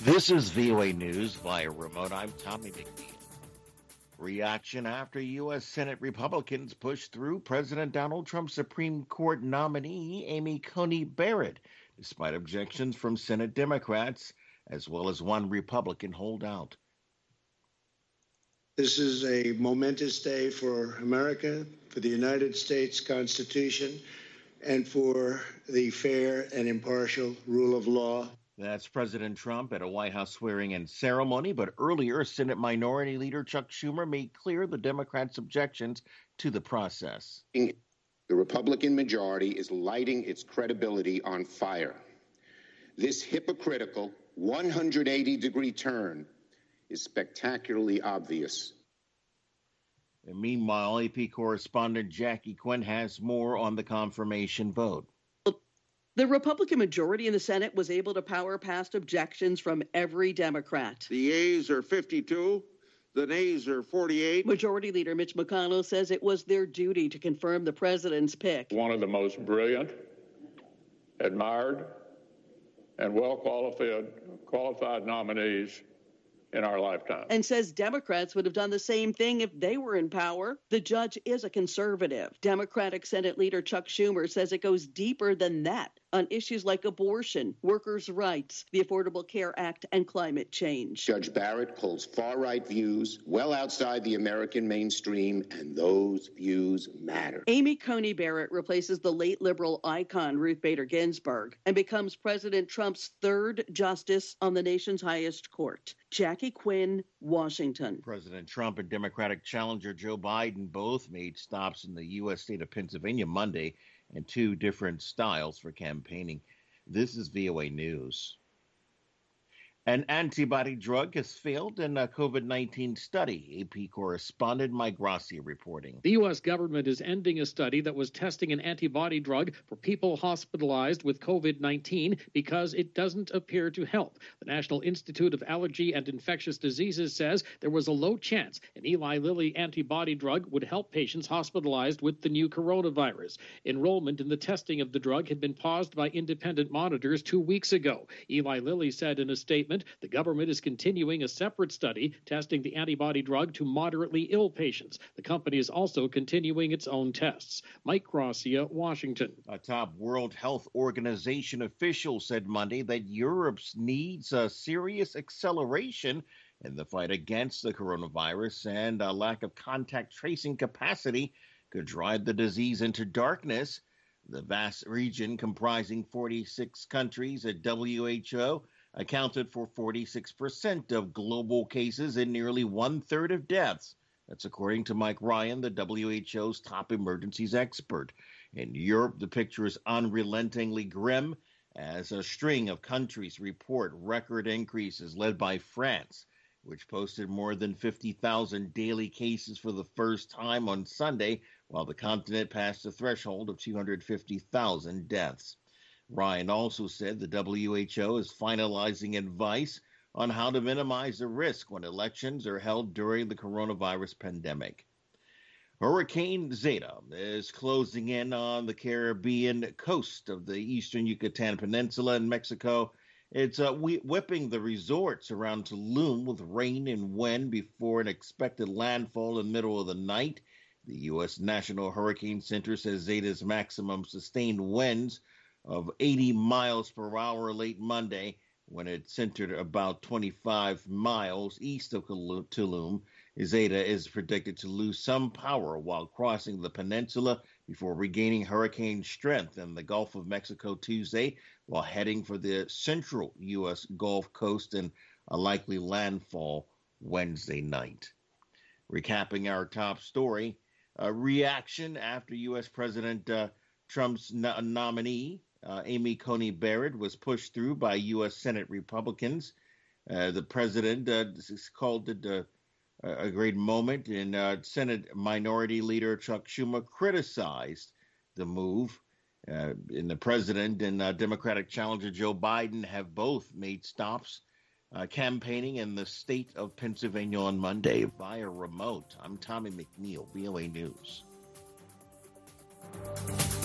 This is VOA News via remote. I'm Tommy McNeil. Reaction after U.S. Senate Republicans pushed through President Donald Trump's Supreme Court nominee, Amy Coney Barrett, despite objections from Senate Democrats, as well as one Republican holdout. This is a momentous day for America, for the United States Constitution, and for the fair and impartial rule of law. That's President Trump at a White House swearing-in ceremony, but earlier, Senate Minority Leader Chuck Schumer made clear the Democrats' objections to the process. The Republican majority is lighting its credibility on fire. This hypocritical 180-degree turn is spectacularly obvious. And meanwhile, AP correspondent Jackie Quinn has more on the confirmation vote. The Republican majority in the Senate was able to power past objections from every Democrat. The yeas are 52, the nays are 48. Majority Leader Mitch McConnell says it was their duty to confirm the president's pick. One of the most brilliant, admired, and well-qualified nominees in our lifetime. And says Democrats would have done the same thing if they were in power. The judge is a conservative. Democratic Senate Leader Chuck Schumer says it goes deeper than that on issues like abortion, workers' rights, the Affordable Care Act, and climate change. Judge Barrett pulls far-right views well outside the American mainstream, and those views matter. Amy Coney Barrett replaces the late liberal icon Ruth Bader Ginsburg and becomes President Trump's third justice on the nation's highest court. Jackie Quinn, Washington. President Trump and Democratic challenger Joe Biden both made stops in the U.S. state of Pennsylvania Monday in two different styles for campaigning. This is VOA News. An antibody drug has failed in a COVID-19 study. AP correspondent Mike Rossi reporting. The U.S. government is ending a study that was testing an antibody drug for people hospitalized with COVID-19 because it doesn't appear to help. The National Institute of Allergy and Infectious Diseases says there was a low chance an Eli Lilly antibody drug would help patients hospitalized with the new coronavirus. Enrollment in the testing of the drug had been paused by independent monitors 2 weeks ago. Eli Lilly said in a statement, the government is continuing a separate study testing the antibody drug to moderately ill patients. The company is also continuing its own tests. Mike Rossia, Washington. A top World Health Organization official said Monday that Europe needs a serious acceleration in the fight against the coronavirus, and a lack of contact tracing capacity could drive the disease into darkness. The vast region comprising 46 countries at WHO accounted for 46% of global cases and nearly one-third of deaths. That's according to Mike Ryan, the WHO's top emergencies expert. In Europe, the picture is unrelentingly grim as a string of countries report record increases led by France, which posted more than 50,000 daily cases for the first time on Sunday, while the continent passed the threshold of 250,000 deaths. Ryan also said the WHO is finalizing advice on how to minimize the risk when elections are held during the coronavirus pandemic. Hurricane Zeta is closing in on the Caribbean coast of the eastern Yucatan Peninsula in Mexico. It's whipping the resorts around Tulum with rain and wind before an expected landfall in the middle of the night. The U.S. National Hurricane Center says Zeta's maximum sustained winds of 80 miles per hour late Monday, when it centered about 25 miles east of Tulum. Zeta is predicted to lose some power while crossing the peninsula before regaining hurricane strength in the Gulf of Mexico Tuesday, while heading for the central U.S. Gulf Coast and a likely landfall Wednesday night. Recapping our top story, a reaction after U.S. President Trump's nominee, Amy Coney Barrett, was pushed through by U.S. Senate Republicans. The president called it a great moment, and Senate Minority Leader Chuck Schumer criticized the move. And the president and Democratic challenger Joe Biden have both made stops campaigning in the state of Pennsylvania on Monday via remote. I'm Tommy McNeil, VOA News.